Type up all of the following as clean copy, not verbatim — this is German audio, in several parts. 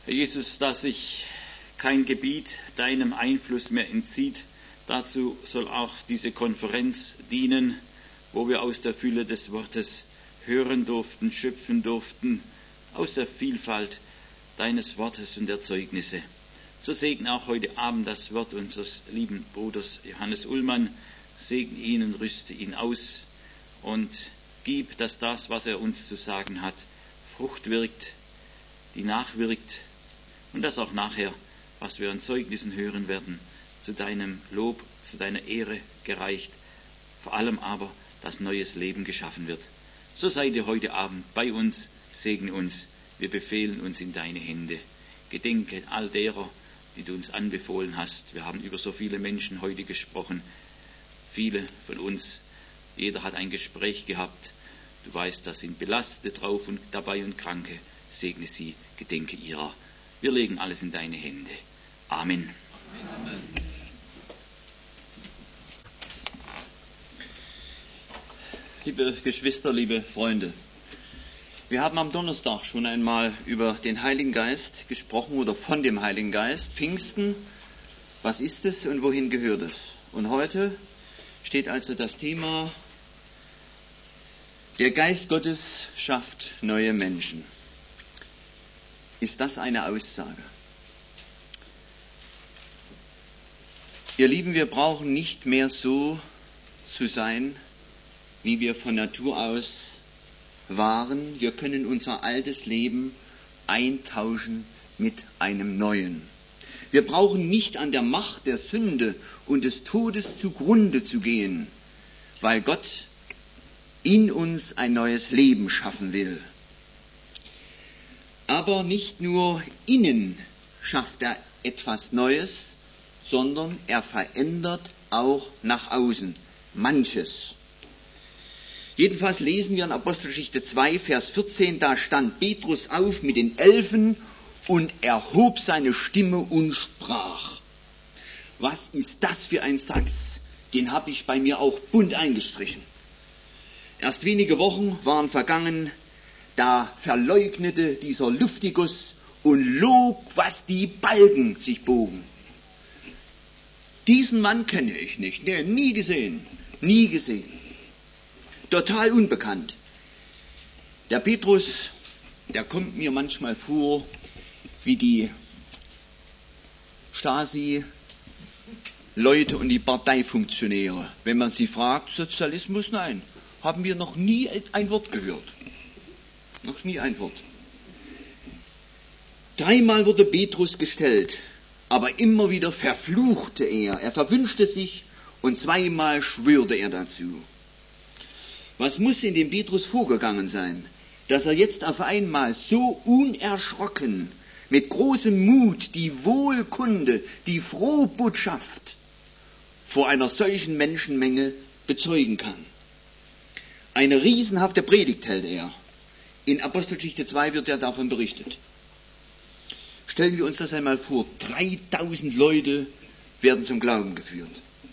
Herr Jesus, dass sich kein Gebiet deinem Einfluss mehr entzieht. Dazu soll auch diese Konferenz dienen, wo wir aus der Fülle des Wortes hören durften, schöpfen durften, aus der Vielfalt deines Wortes und der Zeugnisse. So segne auch heute Abend das Wort unseres lieben Bruders Johannes Ullmann. Segne ihn und rüste ihn aus und gib, dass das, was er uns zu sagen hat, Frucht wirkt, die nachwirkt und dass auch nachher, was wir an Zeugnissen hören werden, zu deinem Lob, zu deiner Ehre gereicht, vor allem aber, dass neues Leben geschaffen wird. So sei dir heute Abend bei uns, segne uns, wir befehlen uns in deine Hände. Gedenke all derer, die du uns anbefohlen hast. Wir haben über so viele Menschen heute gesprochen, viele von uns, jeder hat ein Gespräch gehabt. Du weißt, da sind Belastete drauf und dabei und Kranke. Segne sie, gedenke ihrer. Wir legen alles in deine Hände. Amen. Amen. Liebe Geschwister, liebe Freunde, wir haben am Donnerstag schon einmal über den Heiligen Geist gesprochen oder von dem Heiligen Geist. Pfingsten, was ist es und wohin gehört es? Und heute steht also das Thema: Der Geist Gottes schafft neue Menschen. Ist das eine Aussage? Ihr Lieben, wir brauchen nicht mehr so zu sein, wie wir von Natur aus waren. Wir können unser altes Leben eintauschen mit einem neuen. Wir brauchen nicht an der Macht der Sünde und des Todes zugrunde zu gehen, weil Gott in uns ein neues Leben schaffen will. Aber nicht nur innen schafft er etwas Neues, sondern er verändert auch nach außen manches. Jedenfalls lesen wir in Apostelgeschichte 2, Vers 14, da stand Petrus auf mit den 11 und erhob seine Stimme und sprach. Was ist das für ein Satz? Den habe ich bei mir auch bunt eingestrichen. Erst wenige Wochen waren vergangen, da verleugnete dieser Luftigus und log, was die Balken sich bogen. Diesen Mann kenne ich nicht, nie gesehen. Total unbekannt. Der Petrus, der kommt mir manchmal vor wie die Stasi-Leute und die Parteifunktionäre. Wenn man sie fragt, Sozialismus, nein, haben wir noch nie ein Wort gehört. Noch nie ein Wort. 3-mal wurde Petrus gestellt, aber immer wieder verfluchte er. Er verwünschte sich und 2-mal schwörte er dazu. Was muss in dem Petrus vorgegangen sein, dass er jetzt auf einmal so unerschrocken, mit großem Mut die Wohlkunde, die Frohbotschaft vor einer solchen Menschenmenge bezeugen kann? Eine riesenhafte Predigt hält er. In Apostelgeschichte 2 wird er davon berichtet. Stellen wir uns das einmal vor, 3000 Leute werden zum Glauben geführt.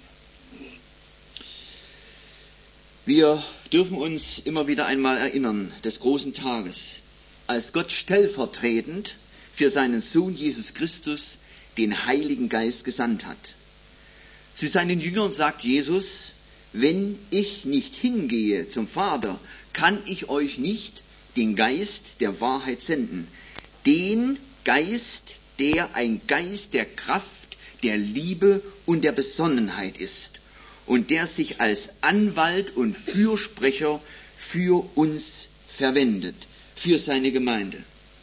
Wir dürfen uns immer wieder einmal erinnern des großen Tages, als Gott stellvertretend für seinen Sohn Jesus Christus den Heiligen Geist gesandt hat. Zu seinen Jüngern sagt Jesus: Wenn ich nicht hingehe zum Vater, kann ich euch nicht den Geist der Wahrheit senden. Den Geist, der ein Geist der Kraft, der Liebe und der Besonnenheit ist und der sich als Anwalt und Fürsprecher für uns verwendet, für seine Gemeinde.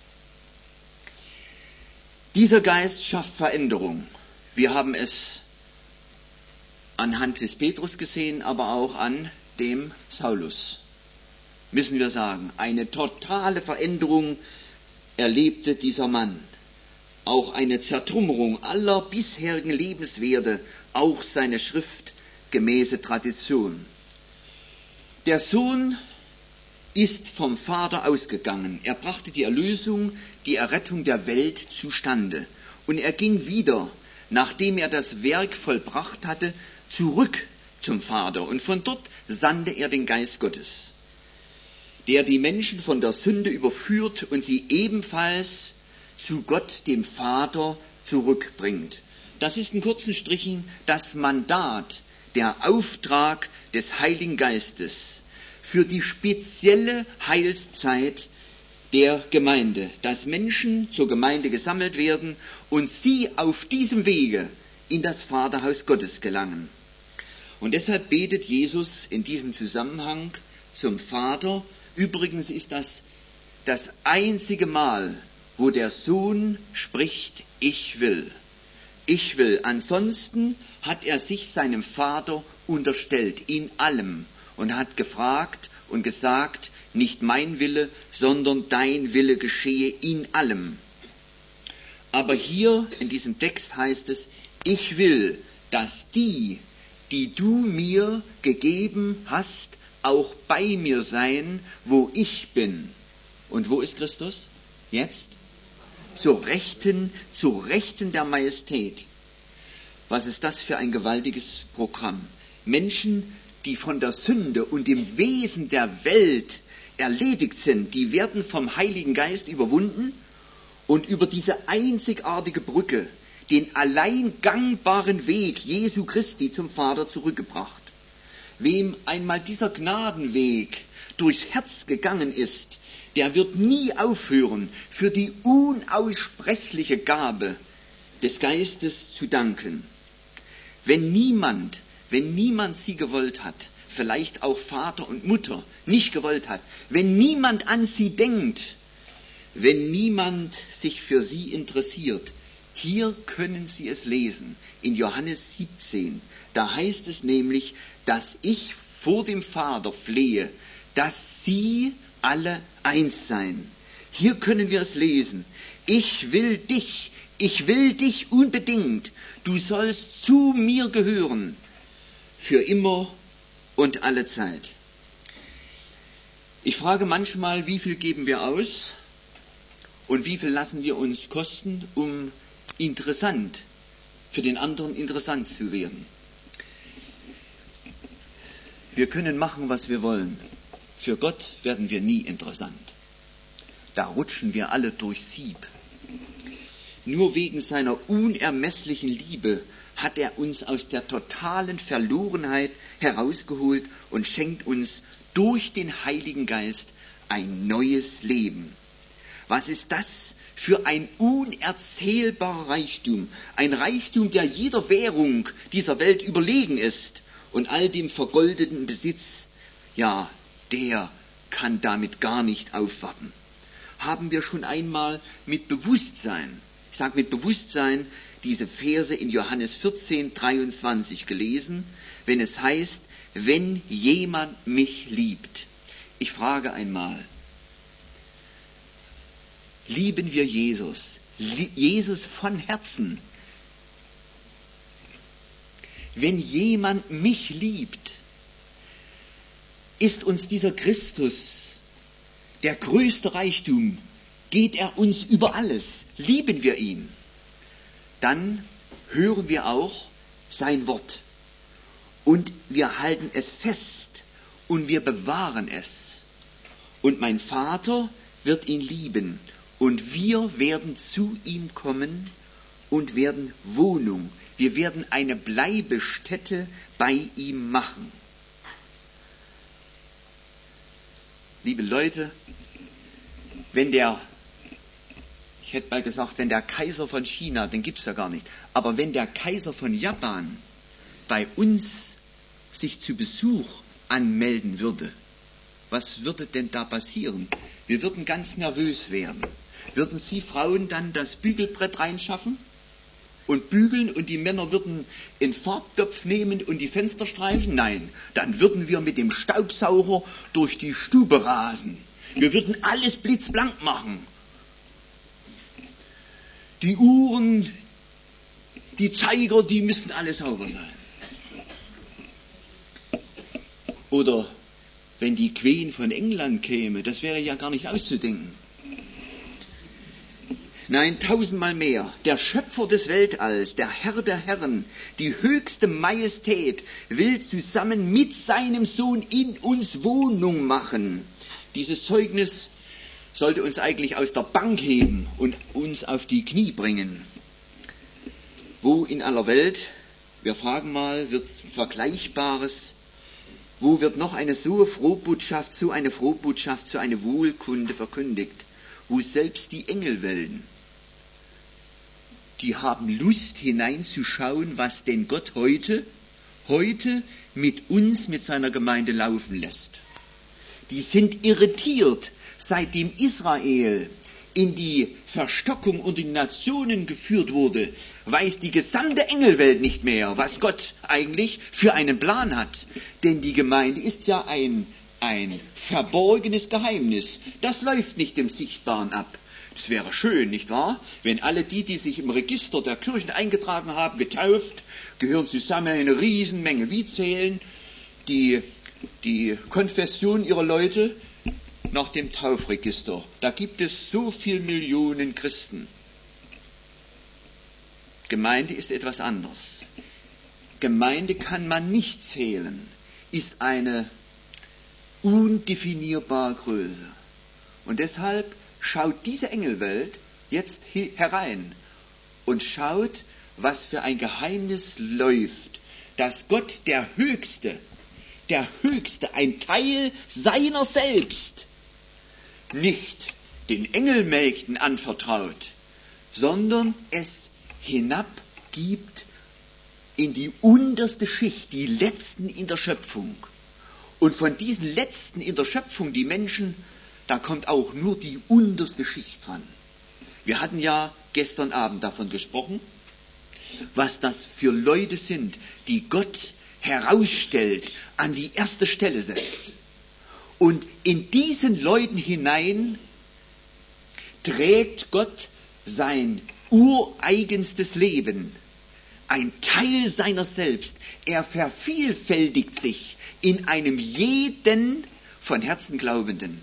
Dieser Geist schafft Veränderung. Wir haben es anhand des Petrus gesehen, aber auch an dem Saulus. Müssen wir sagen, eine totale Veränderung erlebte dieser Mann. Auch eine Zertrümmerung aller bisherigen Lebenswerte, auch seine schriftgemäße Tradition. Der Sohn ist vom Vater ausgegangen. Er brachte die Erlösung, die Errettung der Welt zustande. Und er ging wieder, nachdem er das Werk vollbracht hatte, zurück zum Vater. Und von dort sandte er den Geist Gottes, der die Menschen von der Sünde überführt und sie ebenfalls zu Gott, dem Vater, zurückbringt. Das ist in kurzen Strichen das Mandat, der Auftrag des Heiligen Geistes für die spezielle Heilszeit der Gemeinde, dass Menschen zur Gemeinde gesammelt werden und sie auf diesem Wege in das Vaterhaus Gottes gelangen. Und deshalb betet Jesus in diesem Zusammenhang zum Vater. Übrigens ist das das einzige Mal, wo der Sohn spricht, ich will. Ich will. Ansonsten hat er sich seinem Vater unterstellt, in allem, und hat gefragt und gesagt, nicht mein Wille, sondern dein Wille geschehe in allem. Aber hier in diesem Text heißt es, ich will, dass die du mir gegeben hast, auch bei mir sein, wo ich bin. Und wo ist Christus? Jetzt? Zur Rechten der Majestät. Was ist das für ein gewaltiges Programm? Menschen, die von der Sünde und dem Wesen der Welt erledigt sind, die werden vom Heiligen Geist überwunden und über diese einzigartige Brücke, den allein gangbaren Weg Jesu Christi zum Vater zurückgebracht. Wem einmal dieser Gnadenweg durchs Herz gegangen ist, der wird nie aufhören, für die unaussprechliche Gabe des Geistes zu danken. Wenn niemand sie gewollt hat, vielleicht auch Vater und Mutter nicht gewollt hat, wenn niemand an sie denkt, wenn niemand sich für sie interessiert, hier können Sie es lesen, in Johannes 17, da heißt es nämlich, dass ich vor dem Vater flehe, dass sie alle eins seien. Hier können wir es lesen. Ich will dich unbedingt. Du sollst zu mir gehören, für immer und alle Zeit. Ich frage manchmal, wie viel geben wir aus und wie viel lassen wir uns kosten, um für den anderen interessant zu werden. Wir können machen, was wir wollen. Für Gott werden wir nie interessant. Da rutschen wir alle durchs Sieb. Nur wegen seiner unermesslichen Liebe hat er uns aus der totalen Verlorenheit herausgeholt und schenkt uns durch den Heiligen Geist ein neues Leben. Was ist das für ein unerzählbarer Reichtum? Ein Reichtum, der jeder Währung dieser Welt überlegen ist und all dem vergoldeten Besitz, ja, der kann damit gar nicht aufwarten. Haben wir schon einmal mit Bewusstsein, ich sage mit Bewusstsein, diese Verse in Johannes 14, 23 gelesen, wenn es heißt, wenn jemand mich liebt. Ich frage einmal, lieben wir Jesus? Jesus von Herzen? Wenn jemand mich liebt, ist uns dieser Christus der größte Reichtum? Geht er uns über alles? Lieben wir ihn? Dann hören wir auch sein Wort und wir halten es fest und wir bewahren es. Und mein Vater wird ihn lieben und wir werden zu ihm kommen und werden Wohnung, wir werden eine Bleibestätte bei ihm machen. Liebe Leute, wenn der Kaiser von China, den gibt's ja gar nicht, aber wenn der Kaiser von Japan bei uns sich zu Besuch anmelden würde, was würde denn da passieren? Wir würden ganz nervös werden. Würden Sie Frauen dann das Bügelbrett reinschaffen und bügeln und die Männer würden einen Farbtopf nehmen und die Fenster streichen? Nein, dann würden wir mit dem Staubsauger durch die Stube rasen. Wir würden alles blitzblank machen. Die Uhren, die Zeiger, die müssten alle sauber sein. Oder wenn die Queen von England käme, das wäre ja gar nicht auszudenken. Nein, tausendmal mehr. Der Schöpfer des Weltalls, der Herr der Herren, die höchste Majestät will zusammen mit seinem Sohn in uns Wohnung machen. Dieses Zeugnis sollte uns eigentlich aus der Bank heben und uns uns auf die Knie bringen. Wo in aller Welt, wir fragen mal, wird es Vergleichbares, wo wird noch eine so eine Frohbotschaft, so eine Wohlkunde verkündigt, wo selbst die Engelwelten, die haben Lust hineinzuschauen, was denn Gott heute mit uns, mit seiner Gemeinde laufen lässt. Die sind irritiert, seitdem Israel in die Verstockung unter die Nationen geführt wurde, weiß die gesamte Engelwelt nicht mehr, was Gott eigentlich für einen Plan hat. Denn die Gemeinde ist ja ein verborgenes Geheimnis. Das läuft nicht dem Sichtbaren ab. Es wäre schön, nicht wahr? Wenn alle die sich im Register der Kirchen eingetragen haben, getauft, gehören zusammen eine Riesenmenge. Wie zählen die Konfession ihrer Leute nach dem Taufregister? Da gibt es so viele Millionen Christen. Gemeinde ist etwas anderes. Gemeinde kann man nicht zählen, ist eine undefinierbare Größe. Und deshalb schaut diese Engelwelt jetzt herein und schaut, was für ein Geheimnis läuft, dass Gott der Höchste, ein Teil seiner selbst, nicht den Engelmägden anvertraut, sondern es hinabgibt in die unterste Schicht, die Letzten in der Schöpfung. Und von diesen Letzten in der Schöpfung, die Menschen, da kommt auch nur die unterste Schicht dran. Wir hatten ja gestern Abend davon gesprochen, was das für Leute sind, die Gott herausstellt, an die erste Stelle setzt. Und in diesen Leuten hinein trägt Gott sein ureigenstes Leben, ein Teil seiner selbst. Er vervielfältigt sich in einem jeden von Herzen Glaubenden.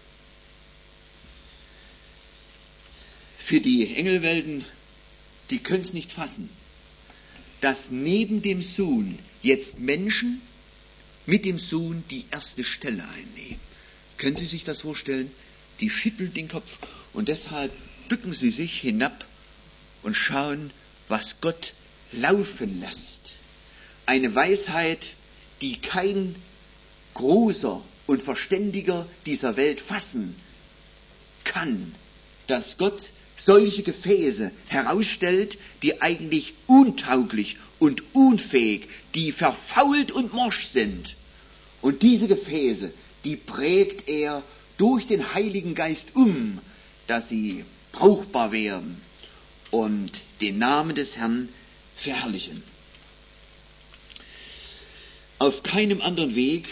Für die Engelwelten, die können es nicht fassen, dass neben dem Sohn jetzt Menschen mit dem Sohn die erste Stelle einnehmen. Können Sie sich das vorstellen? Die schütteln den Kopf und deshalb bücken sie sich hinab und schauen, was Gott laufen lässt. Eine Weisheit, die kein großer und Verständiger dieser Welt fassen kann, dass Gott solche Gefäße herausstellt, die eigentlich untauglich und unfähig, die verfault und morsch sind. Und diese Gefäße, die prägt er durch den Heiligen Geist dass sie brauchbar werden und den Namen des Herrn verherrlichen. Auf keinem anderen Weg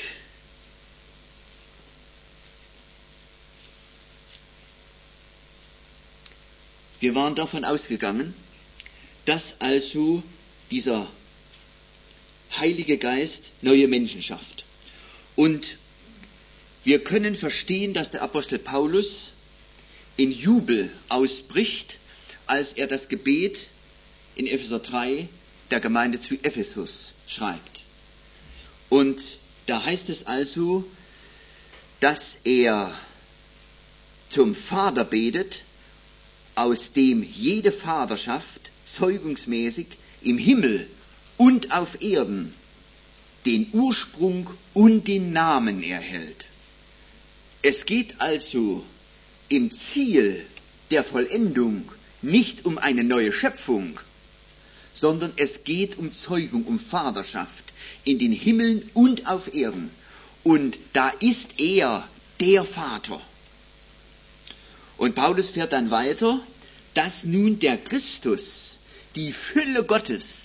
wir waren davon ausgegangen, dass also dieser Heilige Geist neue Menschen schafft. Und wir können verstehen, dass der Apostel Paulus in Jubel ausbricht, als er das Gebet in Epheser 3 der Gemeinde zu Ephesus schreibt. Und da heißt es also, dass er zum Vater betet, aus dem jede Vaterschaft zeugungsmäßig im Himmel und auf Erden den Ursprung und den Namen erhält. Es geht also im Ziel der Vollendung nicht um eine neue Schöpfung, sondern es geht um Zeugung, um Vaterschaft in den Himmeln und auf Erden. Und da ist er der Vater. Und Paulus fährt dann weiter, dass nun der Christus, die Fülle Gottes,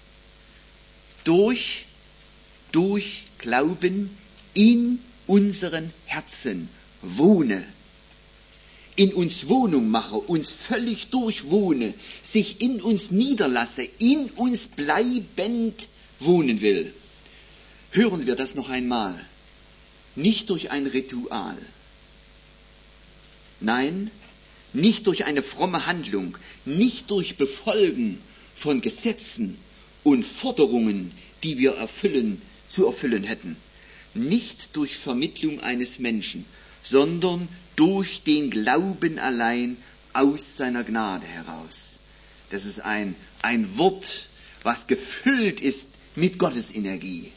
durch Glauben in unseren Herzen wohne, in uns Wohnung mache, uns völlig durchwohne, sich in uns niederlasse, in uns bleibend wohnen will. Hören wir das noch einmal. Nicht durch ein Ritual. Nein, nicht durch eine fromme Handlung, nicht durch Befolgen von Gesetzen und Forderungen, die wir zu erfüllen hätten. Nicht durch Vermittlung eines Menschen, sondern durch den Glauben allein aus seiner Gnade heraus. Das ist ein Wort, was gefüllt ist mit Gottes Energie.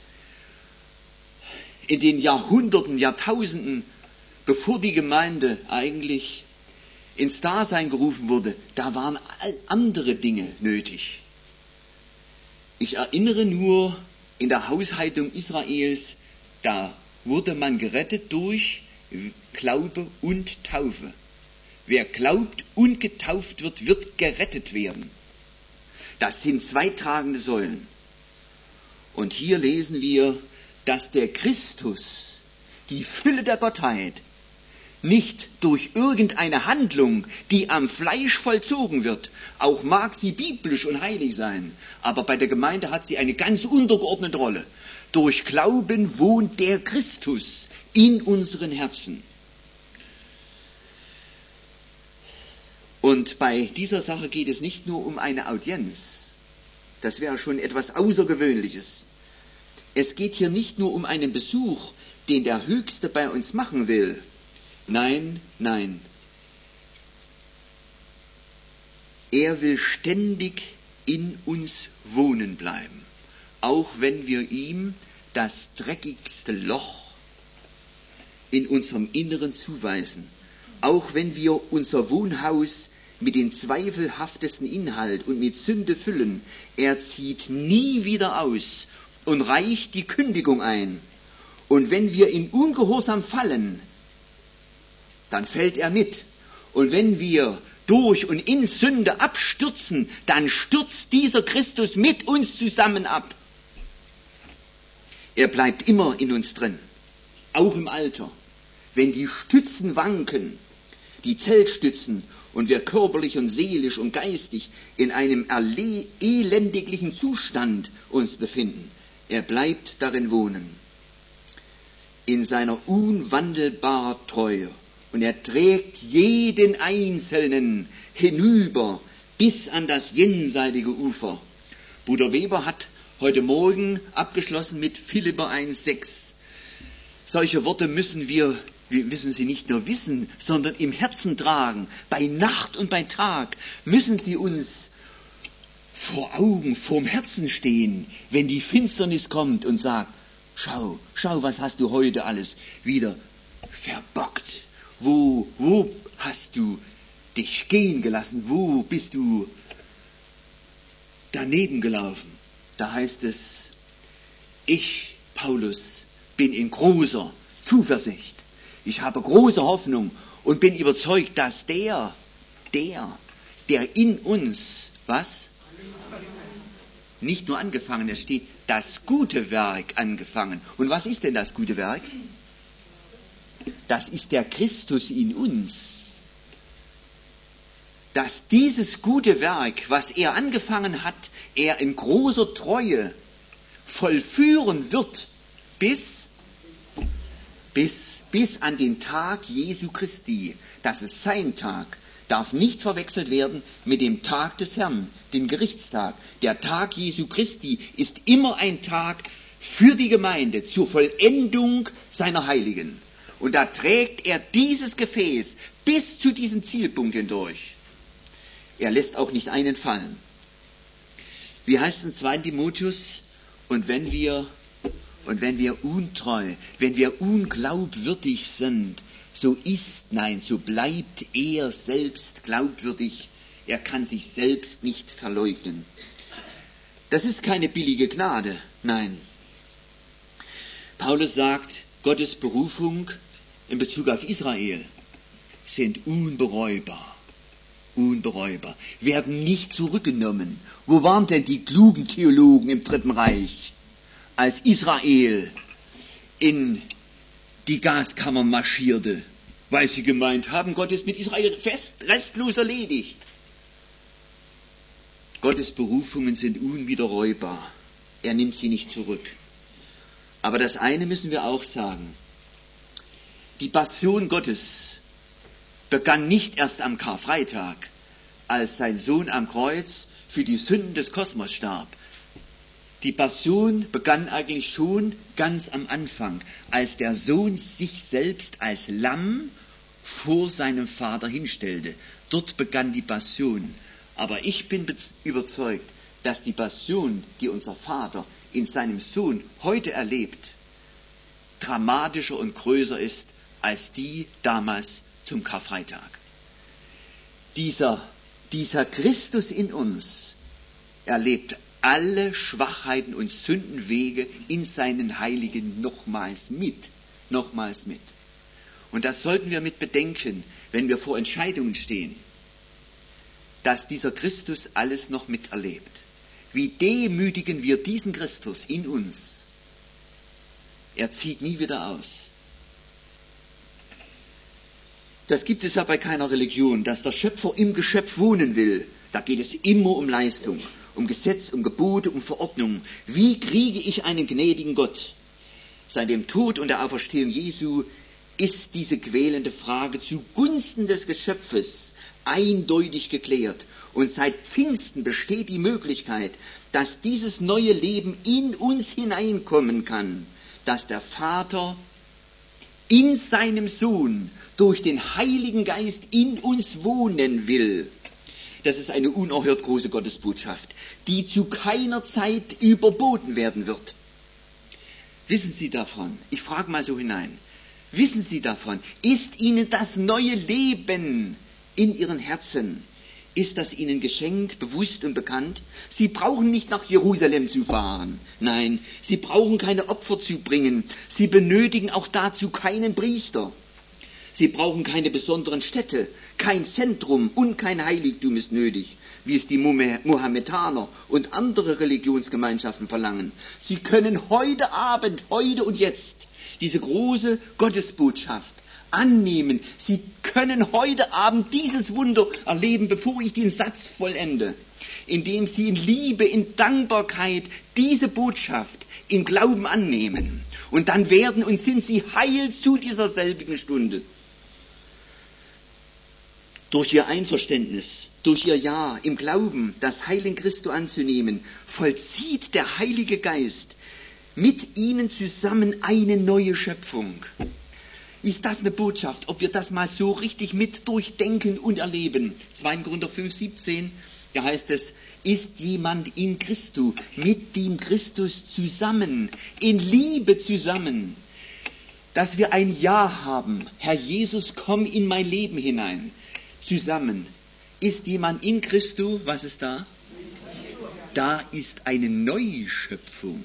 In den Jahrhunderten, Jahrtausenden, bevor die Gemeinde eigentlich ins Dasein gerufen wurde, da waren andere Dinge nötig. Ich erinnere nur, in der Haushaltung Israels, da wurde man gerettet durch Glaube und Taufe. Wer glaubt und getauft wird, wird gerettet werden. Das sind zwei tragende Säulen. Und hier lesen wir, dass der Christus, die Fülle der Gottheit, nicht durch irgendeine Handlung, die am Fleisch vollzogen wird, auch mag sie biblisch und heilig sein, aber bei der Gemeinde hat sie eine ganz untergeordnete Rolle. Durch Glauben wohnt der Christus in unseren Herzen. Und bei dieser Sache geht es nicht nur um eine Audienz. Das wäre schon etwas Außergewöhnliches. Es geht hier nicht nur um einen Besuch, den der Höchste bei uns machen will. Nein, nein. Er will ständig in uns wohnen bleiben, auch wenn wir ihm das dreckigste Loch in unserem Inneren zuweisen, auch wenn wir unser Wohnhaus mit dem zweifelhaftesten Inhalt und mit Sünde füllen. Er zieht nie wieder aus und reicht die Kündigung ein. Und wenn wir in Ungehorsam fallen, dann fällt er mit. Und wenn wir durch und in Sünde abstürzen, dann stürzt dieser Christus mit uns zusammen ab. Er bleibt immer in uns drin, auch im Alter. Wenn die Stützen wanken, die Zeltstützen, und wir körperlich und seelisch und geistig in einem elendiglichen Zustand uns befinden, er bleibt darin wohnen, in seiner unwandelbaren Treue. Und er trägt jeden Einzelnen hinüber bis an das jenseitige Ufer. Bruder Weber hat heute Morgen abgeschlossen mit Philipper 1,6. Solche Worte müssen wir müssen sie nicht nur wissen, sondern im Herzen tragen. Bei Nacht und bei Tag müssen sie uns vor Augen, vorm Herzen stehen, wenn die Finsternis kommt und sagt, schau, was hast du heute alles wieder verbockt? Wo hast du dich gehen gelassen? Wo bist du daneben gelaufen? Da heißt es, ich, Paulus, bin in großer Zuversicht. Ich habe große Hoffnung und bin überzeugt, dass der in uns, was? Nicht nur angefangen, es steht, das gute Werk angefangen. Und was ist denn das gute Werk? Das ist der Christus in uns. Dass dieses gute Werk, was er angefangen hat, er in großer Treue vollführen wird, bis an den Tag Jesu Christi. Das ist sein Tag. Darf nicht verwechselt werden mit dem Tag des Herrn, dem Gerichtstag. Der Tag Jesu Christi ist immer ein Tag für die Gemeinde, zur Vollendung seiner Heiligen. Und da trägt er dieses Gefäß bis zu diesem Zielpunkt hindurch. Er lässt auch nicht einen fallen. Wie heißt es in 2. Timotheus? Und wenn wir untreu, wenn wir unglaubwürdig sind, so bleibt er selbst glaubwürdig. Er kann sich selbst nicht verleugnen. Das ist keine billige Gnade, nein. Paulus sagt, Gottes Berufung in Bezug auf Israel sind unbereubar, werden nicht zurückgenommen. Wo waren denn die klugen Theologen im Dritten Reich, als Israel in die Gaskammer marschierte, weil sie gemeint haben, Gott ist mit Israel restlos erledigt? Gottes Berufungen sind unwiderrufbar. Er nimmt sie nicht zurück. Aber das eine müssen wir auch sagen. Die Passion Gottes begann nicht erst am Karfreitag, als sein Sohn am Kreuz für die Sünden des Kosmos starb. Die Passion begann eigentlich schon ganz am Anfang, als der Sohn sich selbst als Lamm vor seinem Vater hinstellte, Dort begann die Passion. Aber ich bin überzeugt, dass die Passion, die unser Vater in seinem Sohn heute erlebt, dramatischer und größer ist als die damals zum Karfreitag. Dieser Christus in uns erlebt alle Schwachheiten und Sündenwege in seinen Heiligen nochmals mit. Und das sollten wir mit bedenken, wenn wir vor Entscheidungen stehen, dass dieser Christus alles noch miterlebt. Wie demütigen wir diesen Christus in uns? Er zieht nie wieder aus. Das gibt es ja bei keiner Religion, dass der Schöpfer im Geschöpf wohnen will. Da geht es immer um Leistung, um Gesetz, um Gebote, um Verordnung. Wie kriege ich einen gnädigen Gott? Seit dem Tod und der Auferstehung Jesu ist diese quälende Frage zugunsten des Geschöpfes eindeutig geklärt. Und seit Pfingsten besteht die Möglichkeit, dass dieses neue Leben in uns hineinkommen kann, dass der Vater in seinem Sohn durch den Heiligen Geist in uns wohnen will. Das ist eine unerhört große Gottesbotschaft, die zu keiner Zeit überboten werden wird. Wissen Sie davon? Ich frage mal so hinein. Wissen Sie davon? Ist Ihnen das neue Leben in Ihren Herzen, ist das Ihnen geschenkt, bewusst und bekannt? Sie brauchen nicht nach Jerusalem zu fahren. Nein, Sie brauchen keine Opfer zu bringen. Sie benötigen auch dazu keinen Priester. Sie brauchen keine besonderen Städte, kein Zentrum und kein Heiligtum ist nötig, wie es die Mohammedaner und andere Religionsgemeinschaften verlangen. Sie können heute Abend, heute und jetzt diese große Gottesbotschaft annehmen. Sie können heute Abend dieses Wunder erleben, bevor ich den Satz vollende, indem Sie in Liebe, in Dankbarkeit diese Botschaft im Glauben annehmen. Und dann werden und sind Sie heil zu dieser selbigen Stunde. Durch Ihr Einverständnis, durch Ihr Ja im Glauben, das Heil in Christo anzunehmen, vollzieht der Heilige Geist mit Ihnen zusammen eine neue Schöpfung. Ist das eine Botschaft, ob wir das mal so richtig mit durchdenken und erleben? 2. Korinther 5,17, da heißt es, ist jemand in Christo, mit dem Christus zusammen, in Liebe zusammen, dass wir ein Ja haben, Herr Jesus, komm in mein Leben hinein, zusammen. Ist jemand in Christo, was ist da? Da ist eine Neuschöpfung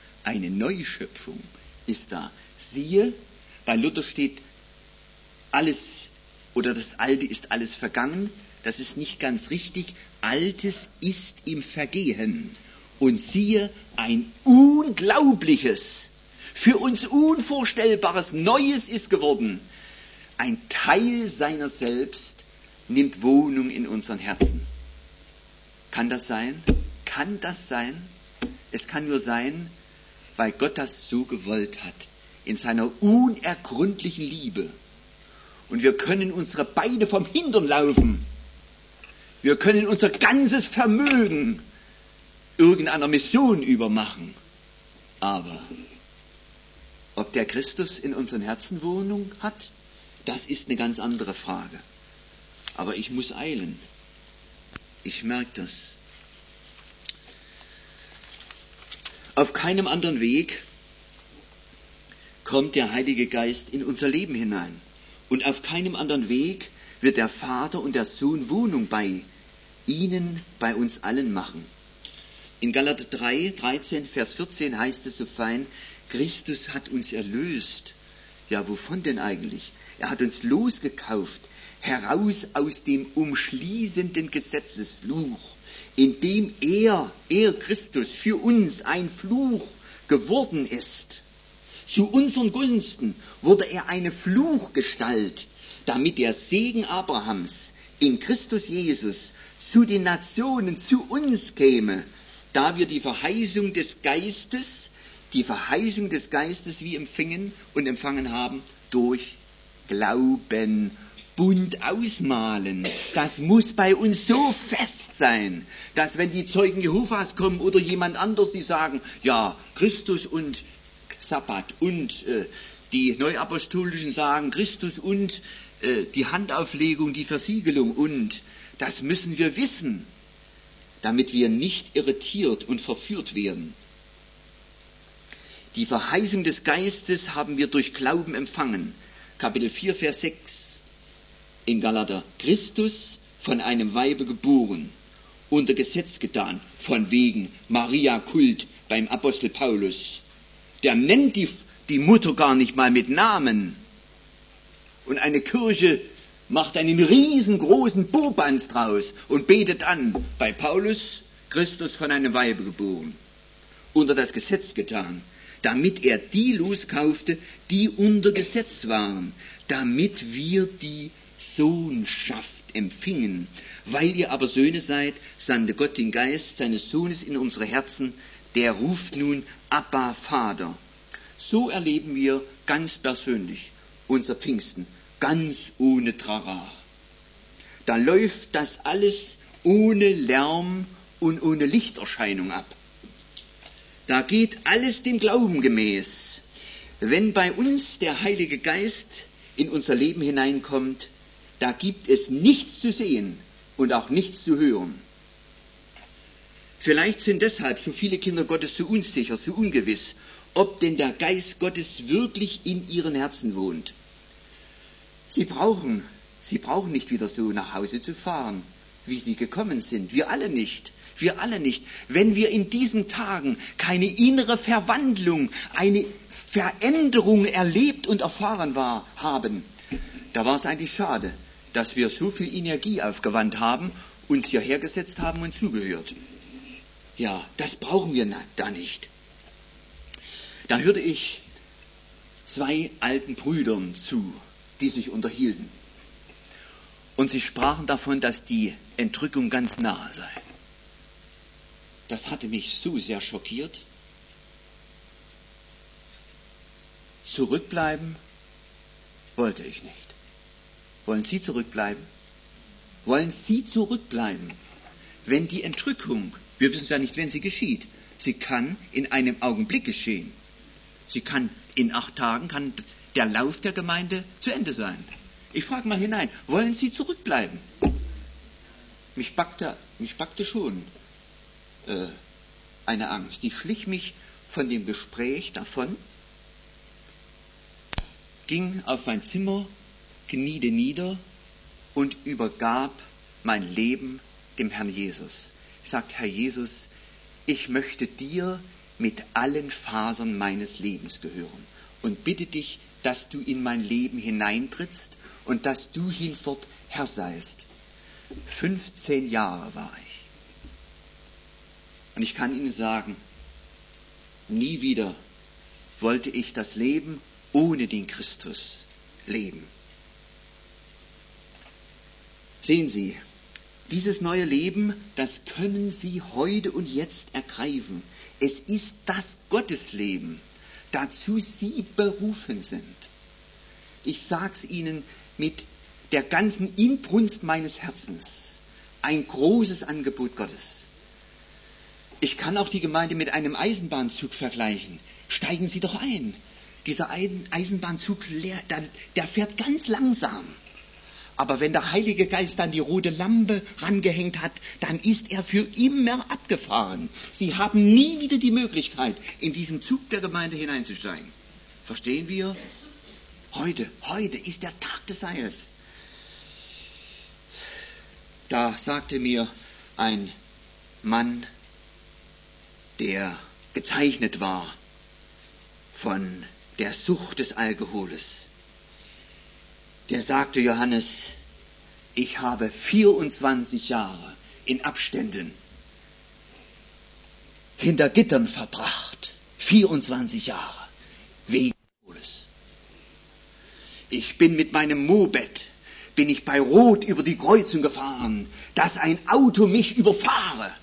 ist da. Siehe, bei Luther steht, alles oder das Alte ist alles vergangen. Das ist nicht ganz richtig. Altes ist im Vergehen. Und siehe, ein unglaubliches, für uns unvorstellbares Neues ist geworden. Ein Teil seiner selbst nimmt Wohnung in unseren Herzen. Kann das sein? Kann das sein? Es kann nur sein, weil Gott das so gewollt hat. In seiner unergründlichen Liebe. Und wir können unsere Beine vom Hintern laufen. Wir können unser ganzes Vermögen irgendeiner Mission übermachen. Aber ob der Christus in unseren Herzen Wohnung hat, das ist eine ganz andere Frage. Aber ich muss eilen. Ich merke das. Auf keinem anderen Weg kommt der Heilige Geist in unser Leben hinein. Und auf keinem anderen Weg wird der Vater und der Sohn Wohnung bei ihnen, bei uns allen machen. In Galater 3, 13, Vers 14 heißt es so fein, Christus hat uns erlöst. Ja, wovon denn eigentlich? Er hat uns losgekauft, heraus aus dem umschließenden Gesetzesfluch, indem er Christus, für uns ein Fluch geworden ist. Zu unseren Gunsten wurde er eine Fluchgestalt, damit der Segen Abrahams in Christus Jesus zu den Nationen, zu uns käme, da wir die Verheißung des Geistes wie empfangen und empfangen haben, durch Glauben bunt ausmalen. Das muss bei uns so fest sein, dass wenn die Zeugen Jehovas kommen oder jemand anders, die sagen, ja, Christus und Sabbat und die Neuapostolischen sagen, Christus und die Handauflegung, die Versiegelung, und das müssen wir wissen, damit wir nicht irritiert und verführt werden. Die Verheißung des Geistes haben wir durch Glauben empfangen. Kapitel 4, Vers 6 in Galater. Christus von einem Weibe geboren, unter Gesetz getan, von wegen Maria-Kult beim Apostel Paulus. Der nennt die Mutter gar nicht mal mit Namen. Und eine Kirche macht einen riesengroßen Popanz draus und betet an. Bei Paulus, Christus von einem Weibe geboren, unter das Gesetz getan, damit er die loskaufte, die unter Gesetz waren, damit wir die Sohnschaft empfingen. Weil ihr aber Söhne seid, sandte Gott den Geist seines Sohnes in unsere Herzen, der ruft nun Abba, Vater. So erleben wir ganz persönlich unser Pfingsten, ganz ohne Trara. Da läuft das alles ohne Lärm und ohne Lichterscheinung ab. Da geht alles dem Glauben gemäß. Wenn bei uns der Heilige Geist in unser Leben hineinkommt, da gibt es nichts zu sehen und auch nichts zu hören. Vielleicht sind deshalb so viele Kinder Gottes so unsicher, so ungewiss, ob denn der Geist Gottes wirklich in ihren Herzen wohnt. Sie brauchen nicht wieder so nach Hause zu fahren, wie sie gekommen sind. Wir alle nicht. Wir alle nicht. Wenn wir in diesen Tagen keine innere Verwandlung, eine Veränderung erlebt und erfahren haben, da war es eigentlich schade, dass wir so viel Energie aufgewandt haben, uns hierher gesetzt haben und zugehört. Ja, das brauchen wir da nicht. Da hörte ich 2 alten Brüdern zu, die sich unterhielten. Und sie sprachen davon, dass die Entrückung ganz nahe sei. Das hatte mich so sehr schockiert. Zurückbleiben wollte ich nicht. Wollen Sie zurückbleiben? Wollen Sie zurückbleiben? Wenn die Entrückung, wir wissen ja nicht, wenn sie geschieht, sie kann in einem Augenblick geschehen. Sie kann in 8 Tagen, kann der Lauf der Gemeinde zu Ende sein. Ich frage mal hinein, wollen Sie zurückbleiben? Mich packte schon eine Angst. Die schlich mich von dem Gespräch davon, ging auf mein Zimmer, kniete nieder und übergab mein Leben dem Herrn Jesus. Ich sagte, Herr Jesus, ich möchte dir mit allen Fasern meines Lebens gehören und bitte dich, dass du in mein Leben hineintrittst und dass du hinfort Herr seist. 15 Jahre war ich. Und ich kann Ihnen sagen, nie wieder wollte ich das Leben ohne den Christus leben. Sehen Sie, dieses neue Leben, das können Sie heute und jetzt ergreifen. Es ist das Gottesleben, dazu Sie berufen sind. Ich sage es Ihnen mit der ganzen Inbrunst meines Herzens. Ein großes Angebot Gottes. Ich kann auch die Gemeinde mit einem Eisenbahnzug vergleichen. Steigen Sie doch ein. Dieser Eisenbahnzug, der fährt ganz langsam. Aber wenn der Heilige Geist dann die rote Lampe rangehängt hat, dann ist er für immer abgefahren. Sie haben nie wieder die Möglichkeit, in diesen Zug der Gemeinde hineinzusteigen. Verstehen wir? Heute ist der Tag des Heils. Da sagte mir ein Mann, der gezeichnet war von der Sucht des Alkoholes. Der sagte, Johannes, ich habe 24 Jahre in Abständen hinter Gittern verbracht. 24 Jahre wegen Alkoholes. Ich bin mit meinem Moped, bin ich bei Rot über die Kreuzung gefahren, dass ein Auto mich überfahre.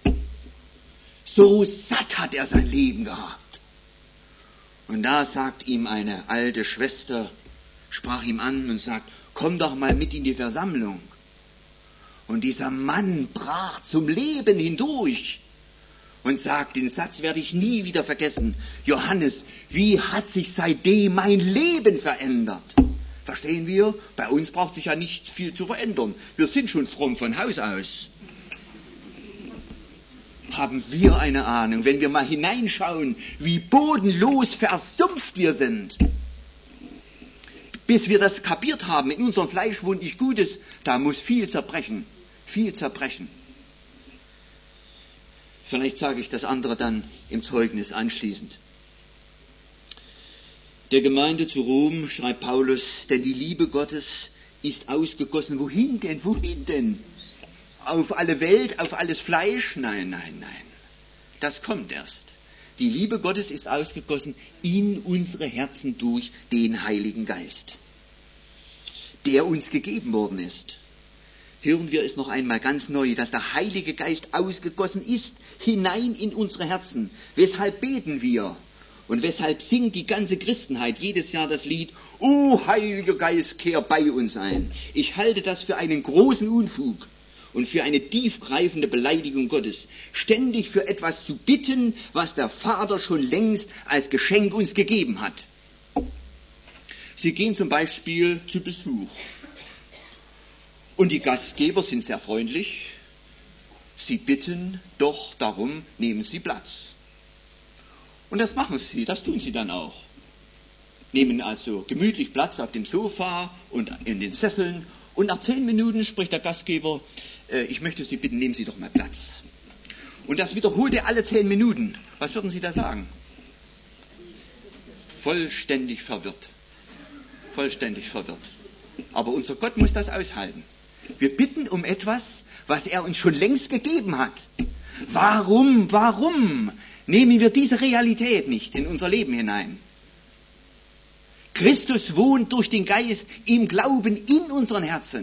So satt hat er sein Leben gehabt. Und da sagt ihm eine alte Schwester, sprach ihm an und sagt, komm doch mal mit in die Versammlung. Und dieser Mann brach zum Leben hindurch und sagt, den Satz werde ich nie wieder vergessen, Johannes, wie hat sich seitdem mein Leben verändert? Verstehen wir? Bei uns braucht sich ja nicht viel zu verändern. Wir sind schon fromm von Haus aus. Haben wir eine Ahnung, wenn wir mal hineinschauen, wie bodenlos versumpft wir sind? Bis wir das kapiert haben, in unserem Fleisch wohnt nicht Gutes, da muss viel zerbrechen. Viel zerbrechen. Vielleicht sage ich das andere dann im Zeugnis anschließend. Der Gemeinde zu Rom schreibt Paulus, denn die Liebe Gottes ist ausgegossen. Wohin denn? Wohin denn? Auf alle Welt, auf alles Fleisch? Nein, nein, nein. Das kommt erst. Die Liebe Gottes ist ausgegossen in unsere Herzen durch den Heiligen Geist, der uns gegeben worden ist. Hören wir es noch einmal ganz neu, dass der Heilige Geist ausgegossen ist hinein in unsere Herzen. Weshalb beten wir? Und weshalb singt die ganze Christenheit jedes Jahr das Lied, O Heiliger Geist, kehr bei uns ein. Ich halte das für einen großen Unfug und für eine tiefgreifende Beleidigung Gottes, ständig für etwas zu bitten, was der Vater schon längst als Geschenk uns gegeben hat. Sie gehen zum Beispiel zu Besuch und die Gastgeber sind sehr freundlich. Sie bitten doch darum, nehmen Sie Platz. Und das machen sie, das tun sie dann auch. Nehmen also gemütlich Platz auf dem Sofa und in den Sesseln. Und nach 10 Minuten spricht der Gastgeber, ich möchte Sie bitten, nehmen Sie doch mal Platz. Und das wiederholt er alle 10 Minuten. Was würden Sie da sagen? Vollständig verwirrt. Vollständig verwirrt. Aber unser Gott muss das aushalten. Wir bitten um etwas, was er uns schon längst gegeben hat. Warum nehmen wir diese Realität nicht in unser Leben hinein? Christus wohnt durch den Geist im Glauben in unseren Herzen.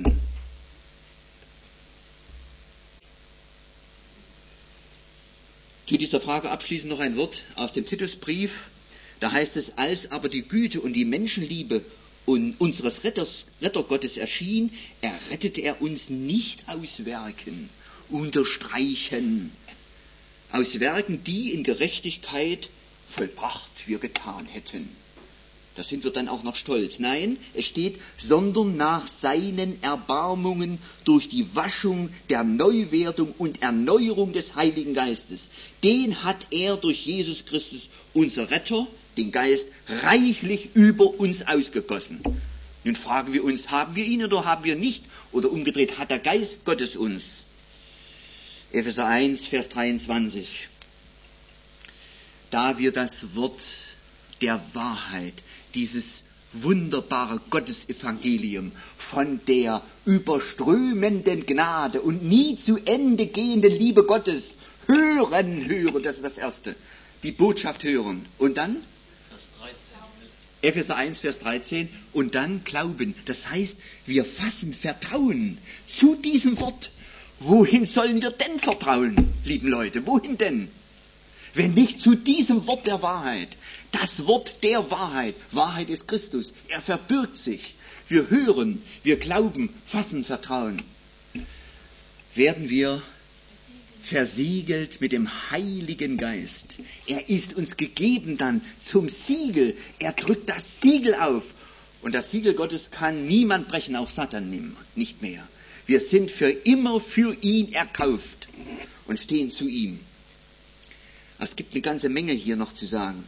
Zu dieser Frage abschließend noch ein Wort aus dem Titusbrief. Da heißt es, als aber die Güte und die Menschenliebe unseres Rettergottes erschien, errettete er uns nicht aus Werken, unterstreichen, aus Werken, die in Gerechtigkeit vollbracht wir getan hätten. Da sind wir dann auch noch stolz. Nein, es steht, sondern nach seinen Erbarmungen durch die Waschung der Neuwerdung und Erneuerung des Heiligen Geistes. Den hat er durch Jesus Christus, unser Retter, den Geist, reichlich über uns ausgegossen. Nun fragen wir uns, haben wir ihn oder haben wir nicht? Oder umgedreht, hat der Geist Gottes uns? Epheser 1, Vers 23. Da wir das Wort der Wahrheit, dieses wunderbare Gottesevangelium von der überströmenden Gnade und nie zu Ende gehenden Liebe Gottes hören, das ist das Erste. Die Botschaft hören. Und dann? Epheser 1, Vers 13. Und dann glauben. Das heißt, wir fassen Vertrauen zu diesem Wort. Wohin sollen wir denn vertrauen, lieben Leute? Wohin denn? Wenn nicht zu diesem Wort der Wahrheit. Das Wort der Wahrheit. Wahrheit ist Christus. Er verbirgt sich. Wir hören, wir glauben, fassen Vertrauen. Werden wir versiegelt mit dem Heiligen Geist. Er ist uns gegeben dann zum Siegel. Er drückt das Siegel auf. Und das Siegel Gottes kann niemand brechen, auch Satan nicht mehr. Wir sind für immer für ihn erkauft und stehen zu ihm. Es gibt eine ganze Menge hier noch zu sagen.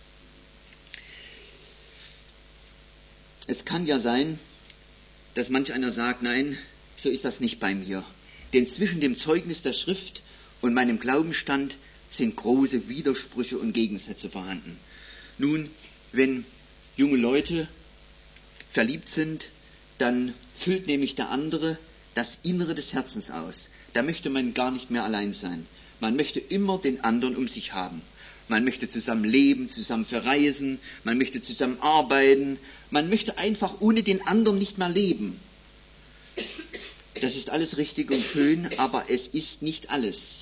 Es kann ja sein, dass manch einer sagt, nein, so ist das nicht bei mir. Denn zwischen dem Zeugnis der Schrift und meinem Glaubensstand sind große Widersprüche und Gegensätze vorhanden. Nun, wenn junge Leute verliebt sind, dann füllt nämlich der andere das Innere des Herzens aus. Da möchte man gar nicht mehr allein sein. Man möchte immer den anderen um sich haben. Man möchte zusammen leben, zusammen verreisen, man möchte zusammen arbeiten. Man möchte einfach ohne den anderen nicht mehr leben. Das ist alles richtig und schön, aber es ist nicht alles.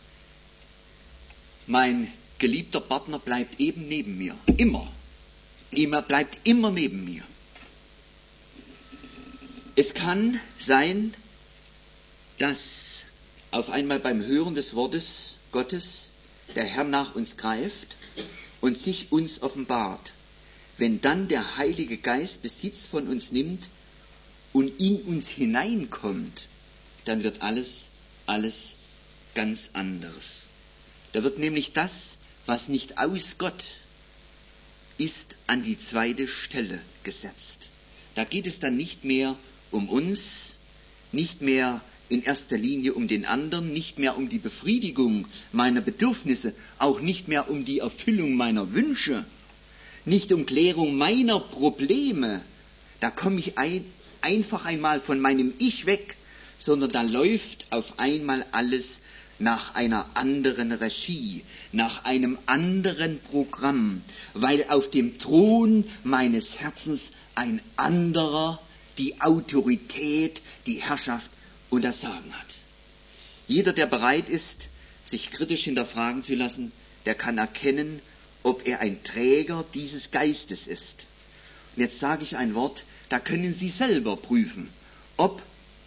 Mein geliebter Partner bleibt eben neben mir. Immer. Er bleibt immer neben mir. Es kann sein, dass auf einmal beim Hören des Wortes Gottes der Herr nach uns greift und sich uns offenbart. wenn dann der Heilige Geist Besitz von uns nimmt und in uns hineinkommt, dann wird alles ganz anderes. Da wird nämlich das, was nicht aus Gott ist, an die zweite Stelle gesetzt. Da geht es dann nicht mehr um uns, nicht mehr in erster Linie um den anderen, nicht mehr um die Befriedigung meiner Bedürfnisse, auch nicht mehr um die Erfüllung meiner Wünsche, nicht um Klärung meiner Probleme. Da komme ich einfach einmal von meinem Ich weg, sondern da läuft auf einmal alles nach einer anderen Regie, nach einem anderen Programm, weil auf dem Thron meines Herzens ein anderer die Autorität, die Herrschaft und das Sagen hat. Jeder, der bereit ist, sich kritisch hinterfragen zu lassen, der kann erkennen, ob er ein Träger dieses Geistes ist. Und jetzt sage ich ein Wort, da können Sie selber prüfen, ob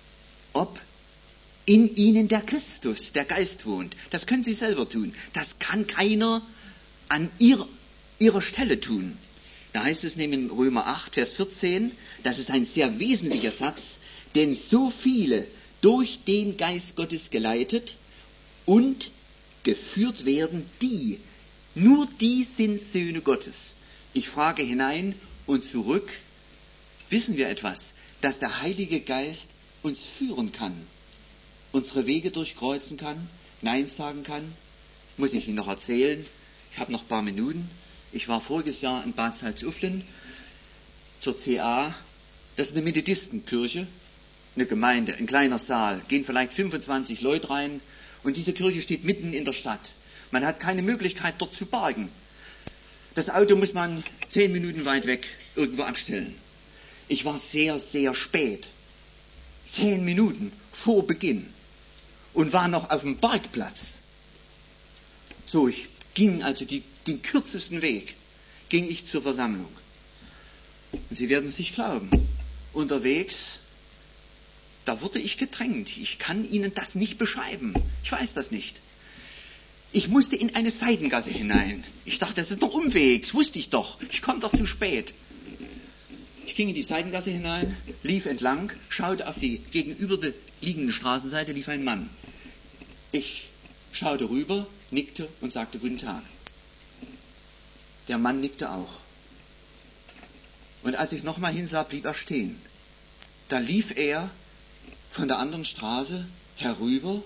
in Ihnen der Christus, der Geist wohnt. Das können Sie selber tun. Das kann keiner an ihrer Stelle tun. Da heißt es nämlich in Römer 8, Vers 14, das ist ein sehr wesentlicher Satz, denn so viele durch den Geist Gottes geleitet und geführt werden, nur die sind Söhne Gottes. Ich frage hinein und zurück, wissen wir etwas, dass der Heilige Geist uns führen kann, unsere Wege durchkreuzen kann, Nein sagen kann? Muss ich Ihnen noch erzählen? Ich habe noch ein paar Minuten. Ich war voriges Jahr in Bad Salzuflen zur CA. Das ist eine Methodistenkirche, eine Gemeinde, ein kleiner Saal. Gehen vielleicht 25 Leute rein und diese Kirche steht mitten in der Stadt. Man hat keine Möglichkeit, dort zu parken. Das Auto muss man 10 Minuten weit weg irgendwo abstellen. Ich war sehr, sehr spät. 10 Minuten vor Beginn. Und war noch auf dem Parkplatz. So, ich ging also den kürzesten Weg, ging ich zur Versammlung. Und Sie werden es nicht glauben. Unterwegs, da wurde ich gedrängt. Ich kann Ihnen das nicht beschreiben. Ich weiß das nicht. Ich musste in eine Seitengasse hinein. Ich dachte, das ist ein Umweg. Das wusste ich doch. Ich komme doch zu spät. Ich ging in die Seitengasse hinein, lief entlang, schaute auf die gegenüber liegende Straßenseite, lief ein Mann. Ich schaute rüber, nickte und sagte Guten Tag. Der Mann nickte auch. Und als ich nochmal hinsah, blieb er stehen. Da lief er von der anderen Straße herüber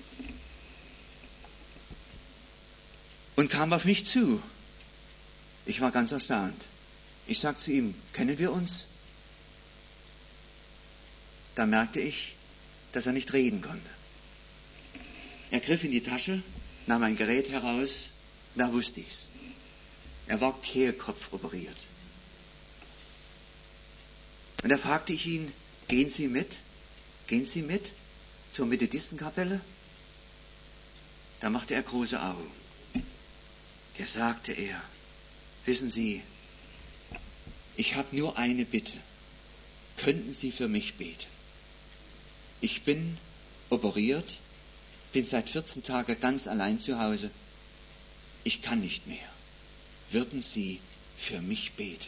und kam auf mich zu. Ich war ganz erstaunt. Ich sagte zu ihm, kennen wir uns? Da merkte ich, dass er nicht reden konnte. Er griff in die Tasche, nahm ein Gerät heraus, da wusste ich's. Er war Kehlkopf operiert. Und da fragte ich ihn, gehen Sie mit? Gehen Sie mit zur Methodistenkapelle? Da machte er große Augen. Da sagte er, wissen Sie, ich habe nur eine Bitte. Könnten Sie für mich beten? Ich bin operiert, bin seit 14 Tagen ganz allein zu Hause. Ich kann nicht mehr. Würden Sie für mich beten?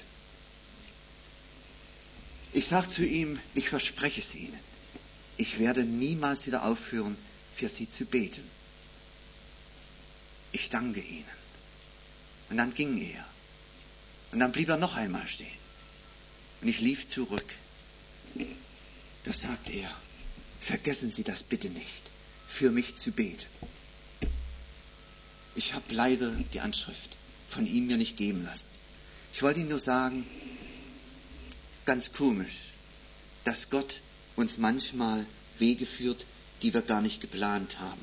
Ich sage zu ihm, ich verspreche es Ihnen, ich werde niemals wieder aufhören, für Sie zu beten. Ich danke Ihnen. Und dann ging er. Und dann blieb er noch einmal stehen. Und ich lief zurück. Da sagte er, vergessen Sie das bitte nicht, für mich zu beten. Ich habe leider die Anschrift von ihm mir nicht geben lassen. Ich wollte Ihnen nur sagen, ganz komisch, dass Gott uns manchmal Wege führt, die wir gar nicht geplant haben.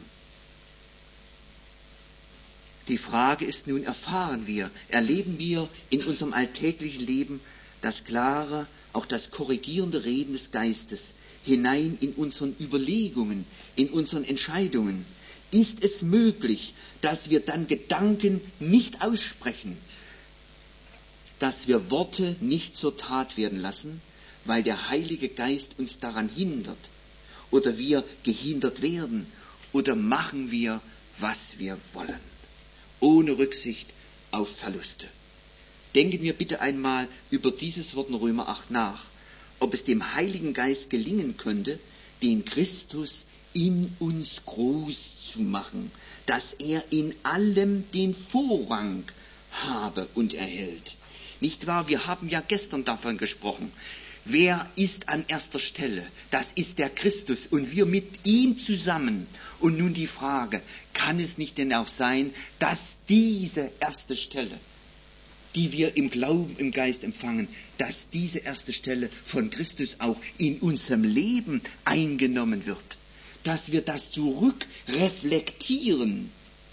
Die Frage ist nun, erleben wir in unserem alltäglichen Leben das klare, auch das korrigierende Reden des Geistes hinein in unseren Überlegungen, in unseren Entscheidungen? Ist es möglich, dass wir dann Gedanken nicht aussprechen, dass wir Worte nicht zur Tat werden lassen, weil der Heilige Geist uns daran hindert oder wir gehindert werden, oder machen wir, was wir wollen, ohne Rücksicht auf Verluste? Denken wir bitte einmal über dieses Wort in Römer 8 nach, ob es dem Heiligen Geist gelingen könnte, den Christus in uns groß zu machen, dass er in allem den Vorrang habe und erhält. Nicht wahr? Wir haben ja gestern davon gesprochen. Wer ist an erster Stelle? Das ist der Christus und wir mit ihm zusammen. Und nun die Frage, kann es nicht denn auch sein, dass diese erste Stelle, die wir im Glauben, im Geist empfangen, dass diese erste Stelle von Christus auch in unserem Leben eingenommen wird? Dass wir das zurückreflektieren.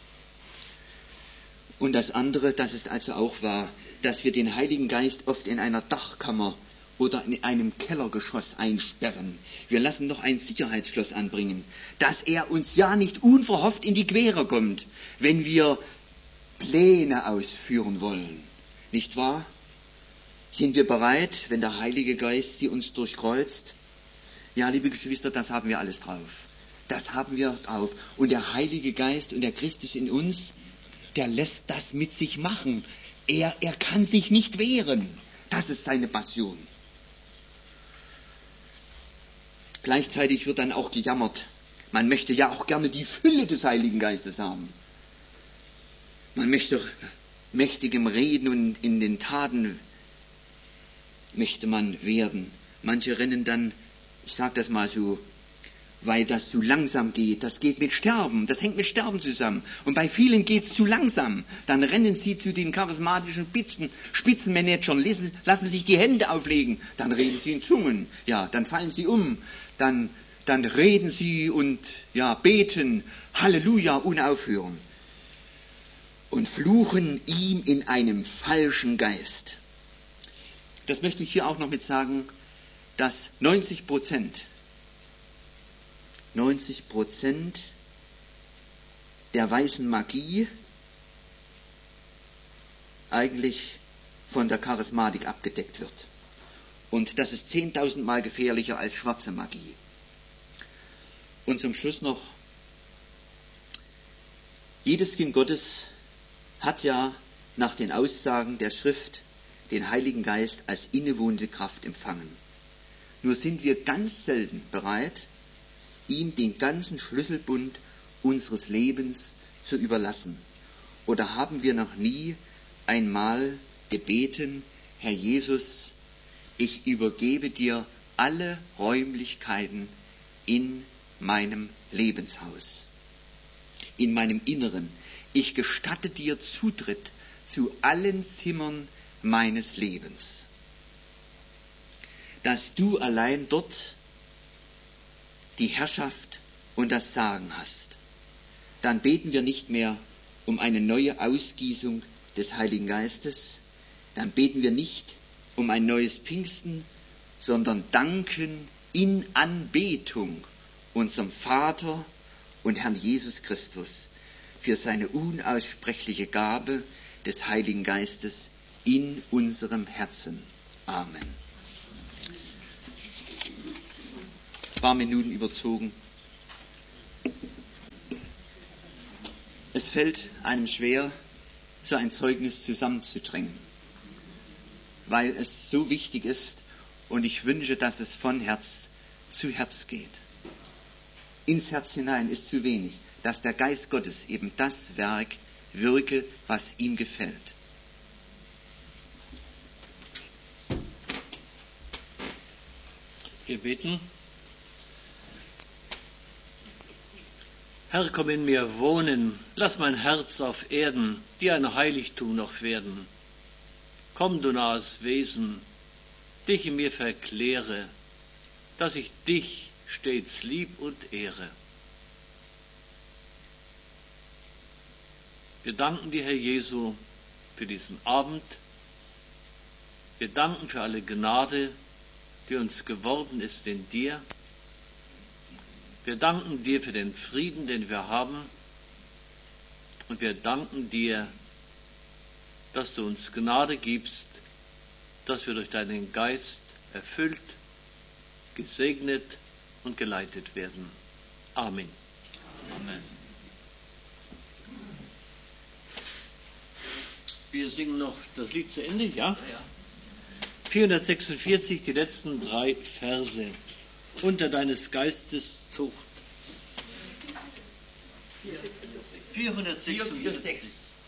Und das andere, das ist also auch wahr, dass wir den Heiligen Geist oft in einer Dachkammer oder in einem Kellergeschoss einsperren. Wir lassen noch ein Sicherheitsschloss anbringen, dass er uns ja nicht unverhofft in die Quere kommt, wenn wir Pläne ausführen wollen. Nicht wahr? Sind wir bereit, wenn der Heilige Geist sie uns durchkreuzt? Ja, liebe Geschwister, das haben wir alles drauf. Das haben wir drauf. Und der Heilige Geist und der Christus in uns, der lässt das mit sich machen. Er kann sich nicht wehren. Das ist seine Passion. Gleichzeitig wird dann auch gejammert. Man möchte ja auch gerne die Fülle des Heiligen Geistes haben. Man möchte mächtig im Reden und in den Taten möchte man werden. Manche rennen dann, ich sage das mal so, weil das zu langsam geht. Das geht mit Sterben, das hängt mit Sterben zusammen. Und bei vielen geht es zu langsam. Dann rennen sie zu den charismatischen Spitzenmanagern, lassen sich die Hände auflegen. Dann reden sie in Zungen. Ja, dann fallen sie um. Dann reden sie und beten Halleluja unaufhören. Und fluchen ihm in einem falschen Geist. Das möchte ich hier auch noch mit sagen, dass 90% der weißen Magie eigentlich von der Charismatik abgedeckt wird. Und das ist 10.000 Mal gefährlicher als schwarze Magie. Und zum Schluss noch, jedes Kind Gottes hat ja nach den Aussagen der Schrift den Heiligen Geist als innewohnende Kraft empfangen. Nur sind wir ganz selten bereit, ihm den ganzen Schlüsselbund unseres Lebens zu überlassen. Oder haben wir noch nie einmal gebeten, Herr Jesus, ich übergebe dir alle Räumlichkeiten in meinem Lebenshaus, in meinem Inneren. Ich gestatte dir Zutritt zu allen Zimmern meines Lebens, dass du allein dort die Herrschaft und das Sagen hast. Dann beten wir nicht mehr um eine neue Ausgießung des Heiligen Geistes, dann beten wir nicht um ein neues Pfingsten, sondern danken in Anbetung unserem Vater und Herrn Jesus Christus für seine unaussprechliche Gabe des Heiligen Geistes in unserem Herzen. Amen. Ein paar Minuten überzogen. Es fällt einem schwer, so ein Zeugnis zusammenzudrängen, weil es so wichtig ist und ich wünsche, dass es von Herz zu Herz geht. Ins Herz hinein ist zu wenig, dass der Geist Gottes eben das Werk wirke, was ihm gefällt. Wir beten. Herr, komm in mir wohnen, lass mein Herz auf Erden, dir ein Heiligtum noch werden. Komm, du nahes Wesen, dich in mir verkläre, dass ich dich stets lieb und ehre. Wir danken dir, Herr Jesu, für diesen Abend. Wir danken für alle Gnade, die uns geworden ist in dir. Wir danken dir für den Frieden, den wir haben. Und wir danken dir, dass du uns Gnade gibst, dass wir durch deinen Geist erfüllt, gesegnet und geleitet werden. Amen. Amen. Wir singen noch das Lied zu Ende, ja? 446, die letzten 3 Verse. Unter deines Geistes Zucht. 446.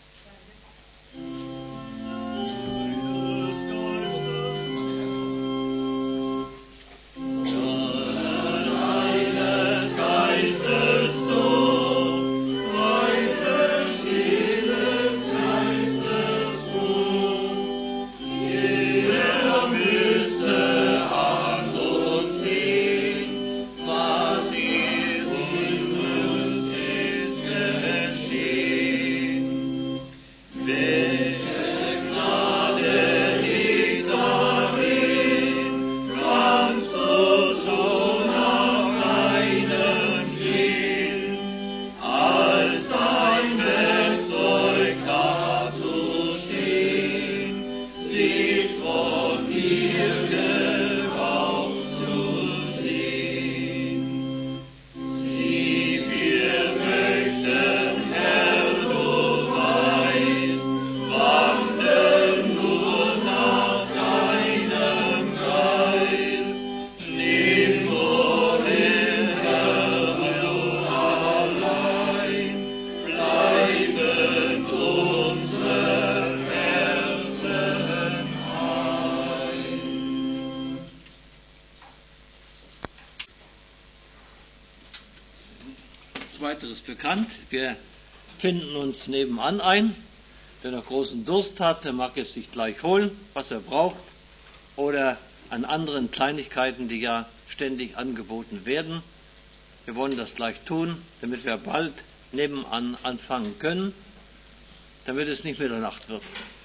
Weiteres bekannt. Wir finden uns nebenan ein. Wer noch großen Durst hat, der mag es sich gleich holen, was er braucht. Oder an anderen Kleinigkeiten, die ja ständig angeboten werden. Wir wollen das gleich tun, damit wir bald nebenan anfangen können, damit es nicht Mitternacht wird.